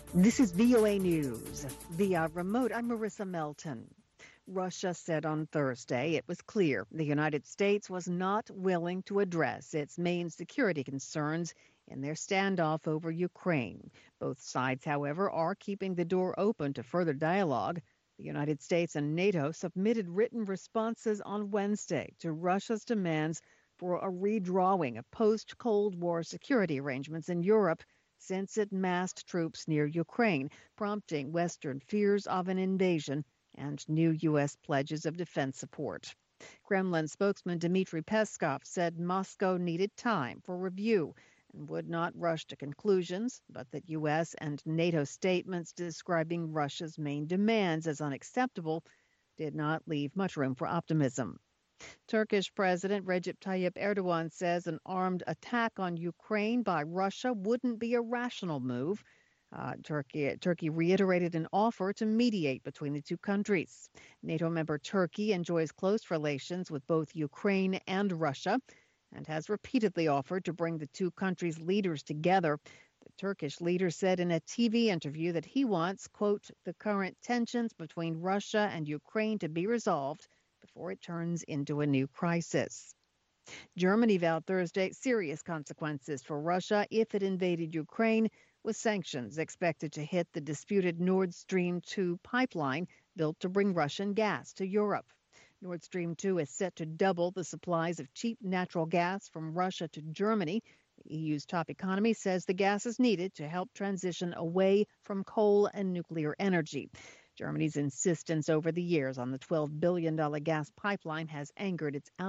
This is VOA News. Via remote, I'm Marissa Melton. Russia said on Thursday it was clear the United States was not willing to address its main security concerns in their standoff over Ukraine. Both sides, however, are keeping the door open to further dialogue. The United States and NATO submitted written responses on Wednesday to Russia's demands for a redrawing of post-Cold War security arrangements in Europe since it massed troops near Ukraine, prompting Western fears of an invasion and new U.S. pledges of defense support. Kremlin spokesman Dmitry Peskov said Moscow needed time for review and would not rush to conclusions, but that U.S. and NATO statements describing Russia's main demands as unacceptable did not leave much room for optimism. Turkish President Recep Tayyip Erdogan says an armed attack on Ukraine by Russia wouldn't be a rational move. Turkey reiterated an offer to mediate between the two countries. NATO member Turkey enjoys close relations with both Ukraine and Russia and has repeatedly offered to bring the two countries' leaders together. The Turkish leader said in a TV interview that he wants, quote, the current tensions between Russia and Ukraine to be resolved before it turns into a new crisis. Germany vowed Thursday serious consequences for Russia if it invaded Ukraine, with sanctions expected to hit the disputed Nord Stream 2 pipeline built to bring Russian gas to Europe. Nord Stream 2 is set to double the supplies of cheap natural gas from Russia to Germany. The EU's top economy says the gas is needed to help transition away from coal and nuclear energy. Germany's insistence over the years on the $12 billion gas pipeline has angered its